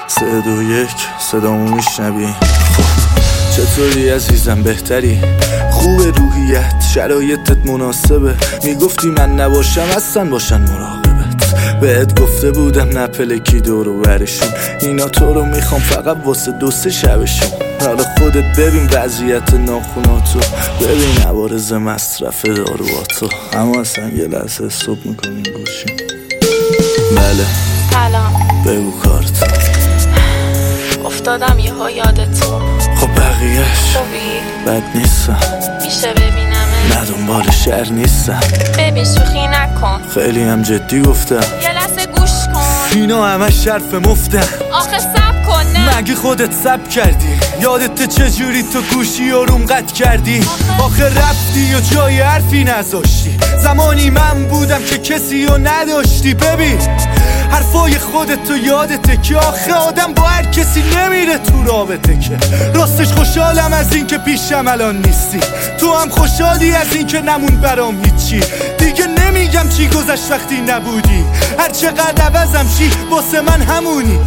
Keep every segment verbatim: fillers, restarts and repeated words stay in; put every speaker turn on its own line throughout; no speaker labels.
سه دو یک صدامو میشنوی؟ چطوری عزیزم؟ بهتری؟ خوب روحیت شرایطت مناسبه؟ میگفتی من نباشم اصلا باشن مراقبت. بهت گفته بودم نپلکی دور و برشون، اینا تو رو میخوام فقط واسه دو سه شبشون. حالا خودت ببین وضعیت ناخوناتو، ببین عوارض مصرف دارواتو. اما اصلا یه لحظه استوب میکنیم گوشیم. بله
سلام،
بگو کارت.
افتادم یهو یادتون.
خب بقیهش
خوبی؟
بد نیستم،
میشه ببینمه؟
نه دنبال شهر نیستم.
ببین شوخی نکن،
خیلی هم جدی گفتم.
یه لحظه گوش کن.
اینا همش شرف مفته.
آخه سب کن. نه
مگه خودت سب کردی؟ یادت چجوری تو گوشی آروم قطع کردی؟ آخه رفتی و جای حرفی نذاشتی. زمانی من بودم که کسی رو نداشتی. ببین حرفای خودت تو یادته که آخه آدم با هر کسی نمیره تو رابطه. که راستش خوشحالم از این که پیشم الان نیستی، تو هم خوشحالی از این که نمون برام هیچی. دیگه نمیگم چی گذشت وقتی نبودی، هر چقدر عوضم چی واسه من همونی.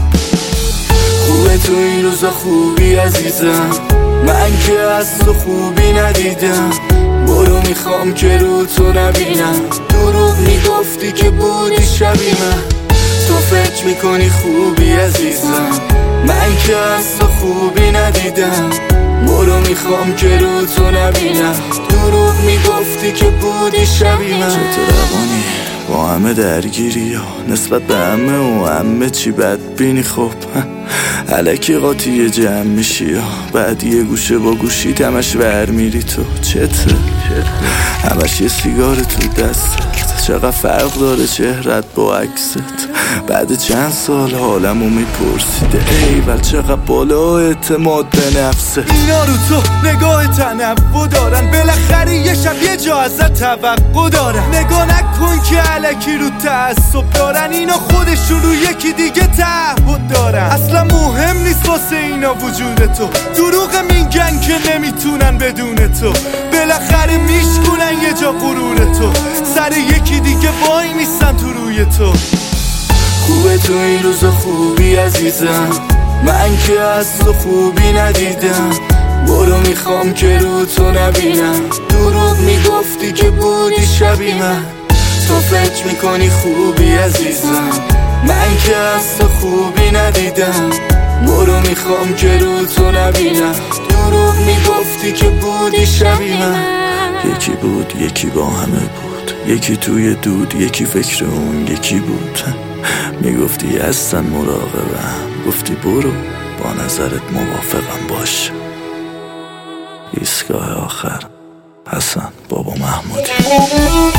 خوبه تو این روزا خوبی عزیزم، من که از تو خوبی ندیدم. برو میخوام که رو تو نبینم، دروغ میگفتی که بودی شبیه من. تو فکر میکنی خوبی عزیزم، من که از تو خوبی ندیدم. برو میخوام که رو تو نبینم، دروغ میگفتی که بودی شبیه من. چطور روانی با همه درگیری ها نسبت به همه و همه چی بدبینی؟ خب الکی قاطی جمع میشی ها، بعد یه گوشه با گوشی همش ور میری. تو چته؟ همش یه سیگار تو دستت. چقدر فرق داره چهرت با عکست؟ بعد چند سال حالمو میپرسیده ایول چقدر بالا اعتماد به نفسه. اینا رو تو نگاه تنوع دارن، بالاخره یه شب یه جا ازت توقع دارن. نگاه نکن که الکی رو تعصب دارن، اینا خودشون رو یکی دیگه تعهد دارن. اصلا مهم نیست واسه اینا وجود تو، دروغ میگن که نمیتونن بدون تو. بالاخره میشکنن یه جا غرور تو، سر یکی دیگه وای میستن تو روی تو. خوبه تو این روزا خوبی عزیزم، من که از تو خوبی ندیدم. برو میخوام که رو تو نبینم، دروغ میگفتی که بودی شبیه من. تو فکر میکنی خوبی عزیزم، من که از تو خوبی ندیدم. برو میخوام که رو تو نبینم، دروغ میگفتی که بودی شبیه من. یکی بود یکی با همه بود، یکی توی دود یکی فکر اون یکی بود. میگفتی هستن مراقبم، گفتی برو با نظرت موافقم باش. ایستگاه آخر حسن بابا محمودی.